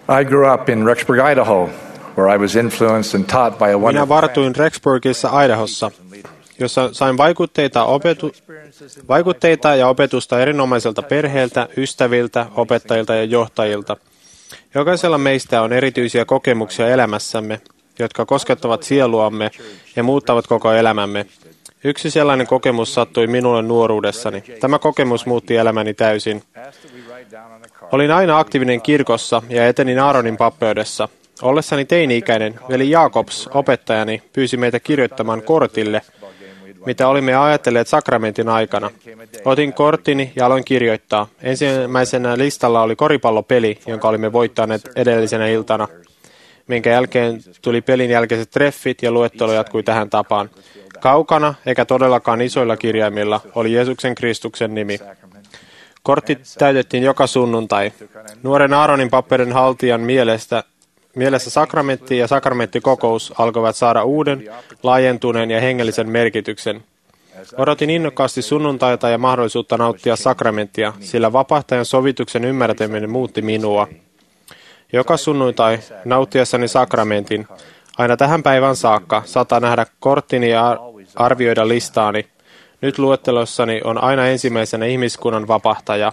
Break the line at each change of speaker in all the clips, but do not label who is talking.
I grew up in Rexburg, Idaho, where I was influenced and taught by a
Minä
wonderful
vartuin Rexburgissa, Idahossa, jossa sain vaikutteita ja opetusta erinomaiselta perheeltä, ystäviltä, opettajilta ja johtajilta. Jokaisella meistä on erityisiä kokemuksia elämässämme, jotka koskettavat sieluamme ja muuttavat koko elämämme. Yksi sellainen kokemus sattui minulle nuoruudessani. Tämä kokemus muutti elämäni täysin. Olin aina aktiivinen kirkossa ja etenin Aaronin pappeudessa. Ollessani teini-ikäinen, veli Jaakobs, opettajani, pyysi meitä kirjoittamaan kortille, mitä olimme ajatelleet sakramentin aikana. Otin korttini ja aloin kirjoittaa. Ensimmäisenä listalla oli koripallopeli, jonka olimme voittaneet edellisenä iltana, minkä jälkeen tuli pelin jälkeiset treffit ja luettelo jatkui tähän tapaan. Kaukana, eikä todellakaan isoilla kirjaimilla, oli Jeesuksen Kristuksen nimi. Kortti täytettiin joka sunnuntai. Nuoren Aaronin pappeuden haltijan mielessä sakramentti ja sakramenttikokous alkoivat saada uuden, laajentuneen ja hengellisen merkityksen. Odotin innokkaasti sunnuntaita ja mahdollisuutta nauttia sakramenttia, sillä vapahtajan sovituksen ymmärtäminen muutti minua. Joka sunnuntai nauttiessani sakramentin, aina tähän päivään saakka, saattaa nähdä korttini ja arvioida listaani. Nyt luettelossani on aina ensimmäisenä ihmiskunnan vapahtaja.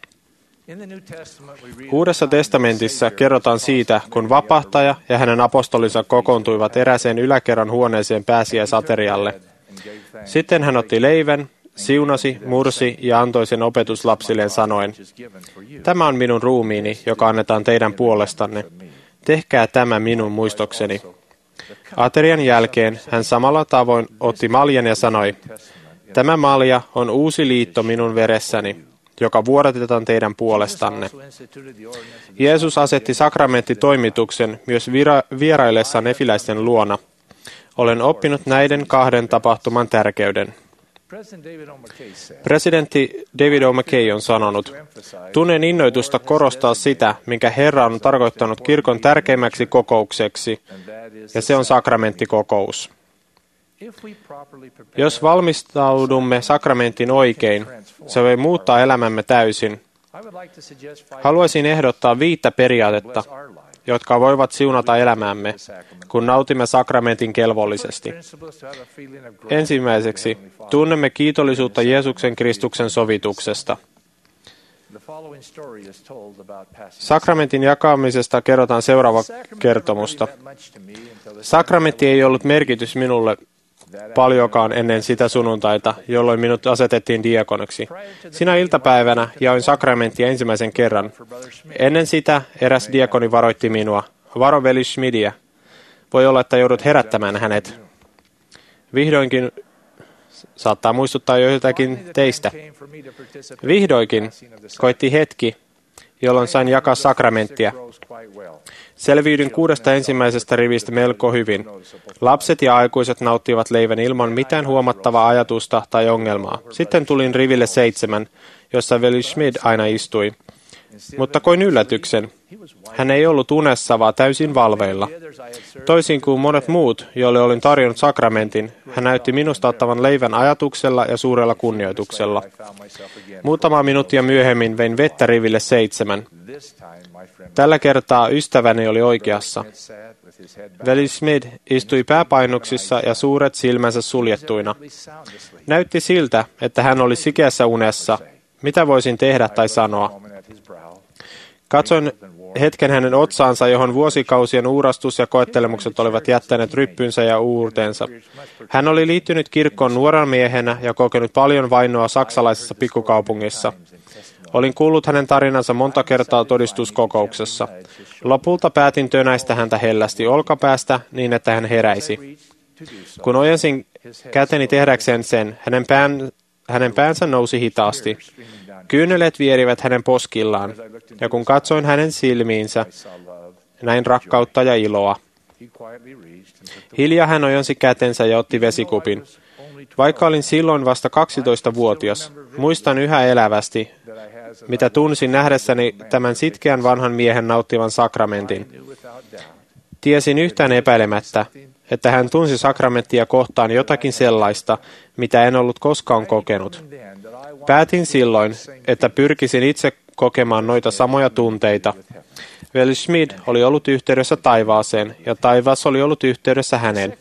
Uudessa testamentissa kerrotaan siitä, kun vapahtaja ja hänen apostolinsa kokoontuivat erääseen yläkerran huoneeseen pääsiäisaterialle. Sitten hän otti leivän, siunasi, mursi ja antoi sen opetuslapsilleen sanoen, tämä on minun ruumiini, joka annetaan teidän puolestanne. Tehkää tämä minun muistokseni. Aterian jälkeen hän samalla tavoin otti maljan ja sanoi, tämä malja on uusi liitto minun veressäni, joka vuodatetaan teidän puolestanne. Jeesus asetti sakramenttitoimituksen myös vieraillessa nefiläisten luona. Olen oppinut näiden kahden tapahtuman tärkeyden. Presidentti David O. McKay on sanonut, tunnen innoitusta korostaa sitä, minkä Herra on tarkoittanut kirkon tärkeimmäksi kokoukseksi, ja se on sakramenttikokous. Jos valmistaudumme sakramentin oikein, se voi muuttaa elämämme täysin. Haluaisin ehdottaa 5 periaatetta, jotka voivat siunata elämäämme, kun nautimme sakramentin kelvollisesti. Ensimmäiseksi, tunnemme kiitollisuutta Jeesuksen Kristuksen sovituksesta. Sakramentin jakamisesta kerrotaan seuraava kertomusta. Sakramentti ei ollut merkitys minulle paljonkaan ennen sitä sunnuntaita, jolloin minut asetettiin diakonaksi. Sinä iltapäivänä jaoin sakramenttia ensimmäisen kerran. Ennen sitä eräs diakoni varoitti minua. Varo veli Schmidia. Voi olla, että joudut herättämään hänet. Vihdoinkin, saattaa muistuttaa joiltakin teistä. Vihdoinkin koitti hetki, jolloin sain jakaa sakramenttia. Selviydyin 6 ensimmäisestä rivistä melko hyvin. Lapset ja aikuiset nauttivat leivän ilman mitään huomattavaa ajatusta tai ongelmaa. Sitten tulin riville 7, jossa veli Schmid aina istui. Mutta koin yllätyksen. Hän ei ollut unessa, vaan täysin valveilla. Toisin kuin monet muut, joille olin tarjonnut sakramentin, hän näytti minusta ottavan leivän ajatuksella ja suurella kunnioituksella. Muutama minuuttia myöhemmin vein vettä riville 7. Tällä kertaa ystäväni oli oikeassa. Veli Smith istui pääpainoksissa ja suuret silmänsä suljettuina. Näytti siltä, että hän oli sikeässä unessa. Mitä voisin tehdä tai sanoa? Katsoin hetken hänen otsaansa, johon vuosikausien uurastus ja koettelemukset olivat jättäneet ryppynsä ja uurteensa. Hän oli liittynyt kirkkoon nuorena miehenä ja kokenut paljon vainoa saksalaisessa pikkukaupungissa. Olin kuullut hänen tarinansa monta kertaa todistuskokouksessa. Lopulta päätin tönäistä häntä hellästi olkapäästä niin, että hän heräisi. Kun ojensin käteni tehdäkseen sen, hänen päänsä nousi hitaasti. Kyyneleet vierivät hänen poskillaan, ja kun katsoin hänen silmiinsä, näin rakkautta ja iloa. Hiljaa hän ojensi kätensä ja otti vesikupin. Vaikka olin silloin vasta 12-vuotias, muistan yhä elävästi, mitä tunsin nähdessäni tämän sitkeän vanhan miehen nauttivan sakramentin. Tiesin yhtään epäilemättä, että hän tunsi sakramenttia kohtaan jotakin sellaista, mitä en ollut koskaan kokenut. Päätin silloin, että pyrkisin itse kokemaan noita samoja tunteita. Veli Schmid oli ollut yhteydessä taivaaseen, ja taivas oli ollut yhteydessä häneen.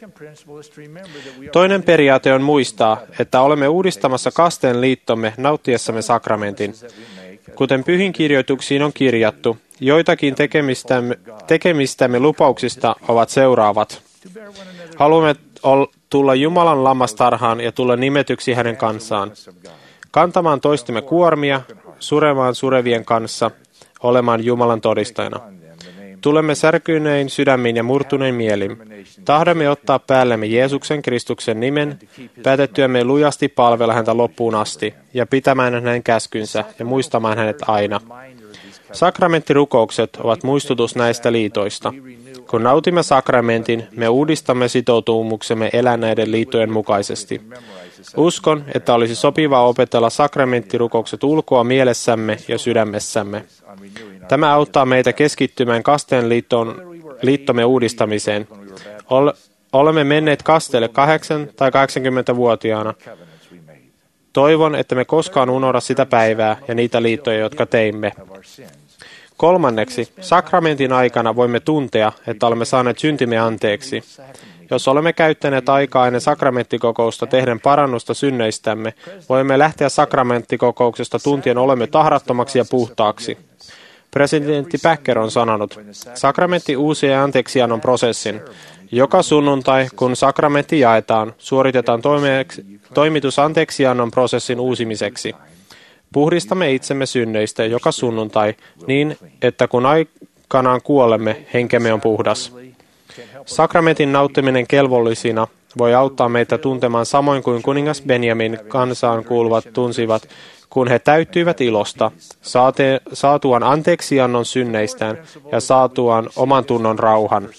Toinen periaate on muistaa, että olemme uudistamassa kasteen liittomme nauttiessamme sakramentin. Kuten pyhin kirjoituksiin on kirjattu, joitakin tekemistämme lupauksista ovat seuraavat. Haluamme tulla Jumalan lammastarhaan ja tulla nimetyksi hänen kanssaan. Kantamaan toistemme kuormia, suremaan surevien kanssa, olemaan Jumalan todistajana. Tulemme särkynein sydämin ja murtunein mielin. Tahdomme ottaa päällemme Jeesuksen Kristuksen nimen, päätettyämme lujasti palvella häntä loppuun asti, ja pitämään hänen käskynsä ja muistamaan hänet aina. Sakramenttirukoukset ovat muistutus näistä liitoista. Kun nautimme sakramentin, me uudistamme sitoutumuksemme elää näiden liittojen mukaisesti. Uskon, että olisi sopivaa opetella sakramenttirukoukset ulkoa mielessämme ja sydämessämme. Tämä auttaa meitä keskittymään kasteen liittomme uudistamiseen. Olemme menneet kasteelle 8 tai 80-vuotiaana. Toivon, että me koskaan unohda sitä päivää ja niitä liittoja, jotka teimme. Kolmanneksi, sakramentin aikana voimme tuntea, että olemme saaneet syntimme anteeksi. Jos olemme käyttäneet aikaa ennen sakramenttikokousta tehden parannusta synneistämme, voimme lähteä sakramenttikokouksesta tuntien olemme tahrattomaksi ja puhtaaksi. Presidentti Packer on sanonut, sakramentti uusii anteeksiannon prosessin. Joka sunnuntai, kun sakramentti jaetaan, suoritetaan toimitus anteeksiannon prosessin uusimiseksi. Puhdistamme itsemme synneistä joka sunnuntai niin, että kun aikanaan kuolemme, henkemme on puhdas. Sakramentin nauttiminen kelvollisina voi auttaa meitä tuntemaan samoin kuin kuningas Benjamin kansaan kuuluvat tunsivat, kun he täyttyivät ilosta, saatuaan anteeksiannon synneistään ja saatuaan oman tunnon rauhan.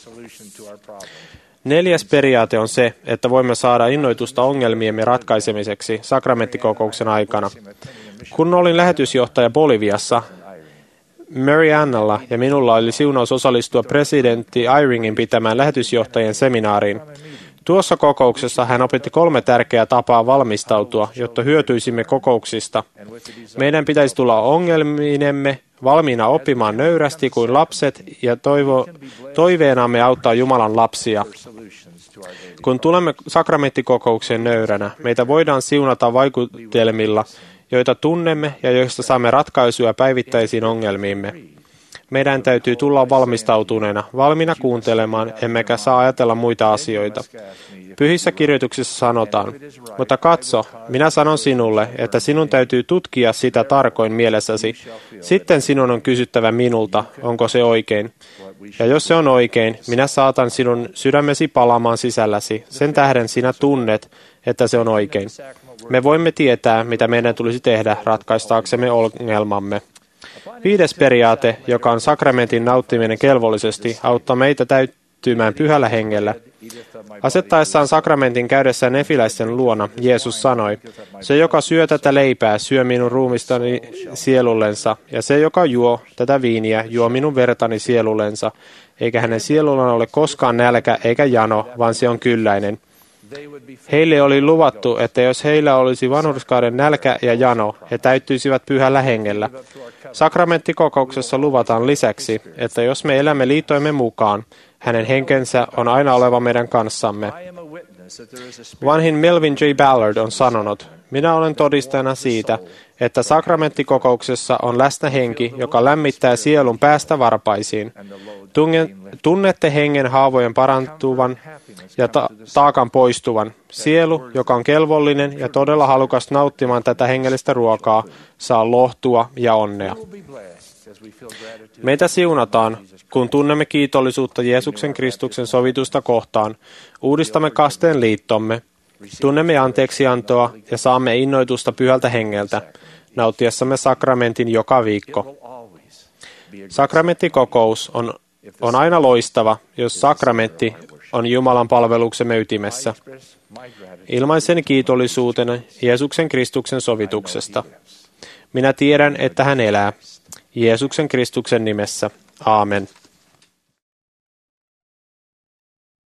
Neljäs periaate on se, että voimme saada innoitusta ongelmiemme ratkaisemiseksi sakramentikokouksen aikana. Kun olin lähetysjohtaja Boliviassa, Mary Annalla ja minulla oli siunaus osallistua presidentti Eyringin pitämään lähetysjohtajien seminaariin. Tuossa kokouksessa hän opetti 3 tärkeää tapaa valmistautua, jotta hyötyisimme kokouksista. Meidän pitäisi tulla ongelminemme valmiina oppimaan nöyrästi kuin lapset ja toiveenamme auttaa Jumalan lapsia. Kun tulemme sakramenttikokoukseen nöyränä, meitä voidaan siunata vaikutelmilla, joita tunnemme ja joista saamme ratkaisuja päivittäisiin ongelmiimme. Meidän täytyy tulla valmistautuneena, valmiina kuuntelemaan, emmekä saa ajatella muita asioita. Pyhissä kirjoituksissa sanotaan, mutta katso, minä sanon sinulle, että sinun täytyy tutkia sitä tarkoin mielessäsi. Sitten sinun on kysyttävä minulta, onko se oikein. Ja jos se on oikein, minä saatan sinun sydämesi palaamaan sisälläsi. Sen tähden sinä tunnet, että se on oikein. Me voimme tietää, mitä meidän tulisi tehdä ratkaistaaksemme ongelmamme. 5. periaate, joka on sakramentin nauttiminen kelvollisesti, auttaa meitä täyttymään pyhällä hengellä. Asettaessaan sakramentin käydessään nefiläisten luona, Jeesus sanoi, se, joka syö tätä leipää, syö minun ruumistani sielullensa, ja se, joka juo tätä viiniä, juo minun vertani sielullensa, eikä hänen sielullaan ole koskaan nälkä eikä jano, vaan se on kylläinen. Heille oli luvattu, että jos heillä olisi vanhurskauden nälkä ja jano, he täyttyisivät pyhällä hengellä. Sakramenttikokouksessa luvataan lisäksi, että jos me elämme liittoimme mukaan, hänen henkensä on aina oleva meidän kanssamme. Vanhin Melvin J. Ballard on sanonut, minä olen todistajana siitä, että sakramenttikokouksessa on läsnä henki, joka lämmittää sielun päästä varpaisiin. Tunnette hengen haavojen parantuvan ja taakan poistuvan. Sielu, joka on kelvollinen ja todella halukas nauttimaan tätä hengellistä ruokaa, saa lohtua ja onnea. Meitä siunataan, kun tunnemme kiitollisuutta Jeesuksen Kristuksen sovitusta kohtaan, uudistamme kasteen liittomme, tunnemme anteeksiantoa ja saamme innoitusta pyhältä hengeltä, nauttiessamme sakramentin joka viikko. Sakramenttikokous on aina loistava, jos sakramentti on Jumalan palveluksemme ytimessä. Ilmaisen kiitollisuuteni Jeesuksen Kristuksen sovituksesta. Minä tiedän, että hän elää. Jeesuksen Kristuksen nimessä. Aamen.